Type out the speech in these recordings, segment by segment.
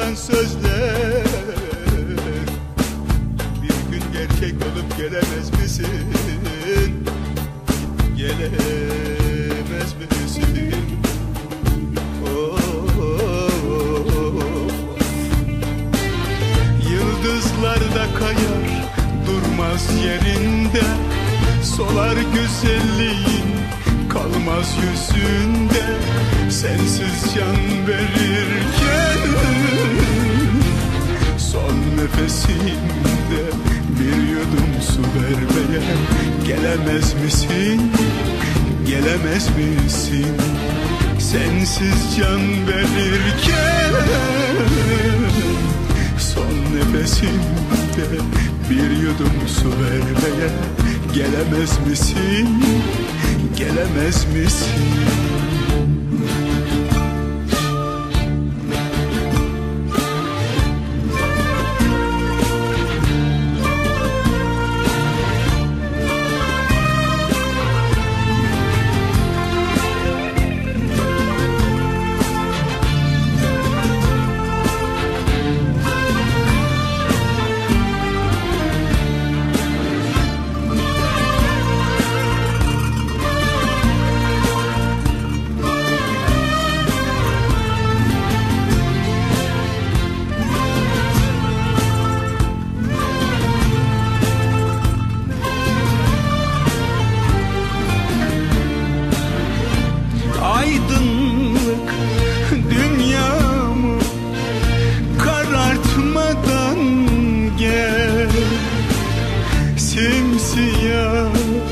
kalan sözler bir gün gerçek olup gelemez misin? Gelemez misin? Yıldızlar da kayar durmaz yerinde, solar güzelliğin kalmaz yüzünde. Sensiz can verirken son nefesimde bir yudum su vermeye gelemez misin? Gelemez misin? Sensiz can verirken son nefesimde bir yudum su vermeye gelemez misin? Gelemez misin? Aydınlık dünyamı karartmadan gel, simsiyah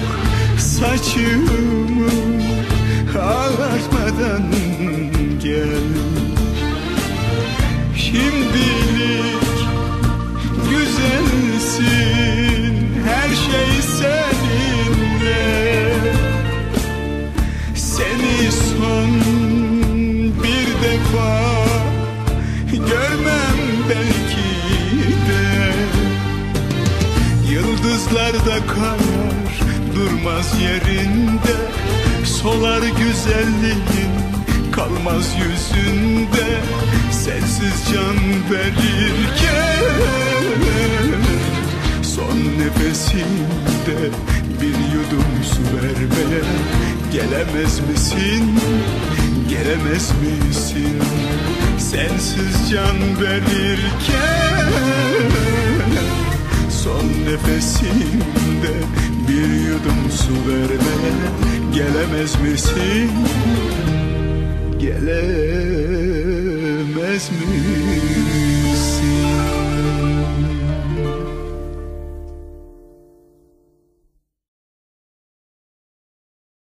saçımı ağartmadan gel. Şimdilik güzelsin, her şey seninle. Seni son bir defa görmem belki de. Yıldızlar da kayar durmaz yerinde, solar güzelliğin kalmaz yüzünde. Sensiz can verirken son nefesimde bir yudum su vermeye gelemez misin? Gelemez misin? Sensiz can verirken son nefesimde bir yudum su vermeye gelemez misin? Gelemez misin?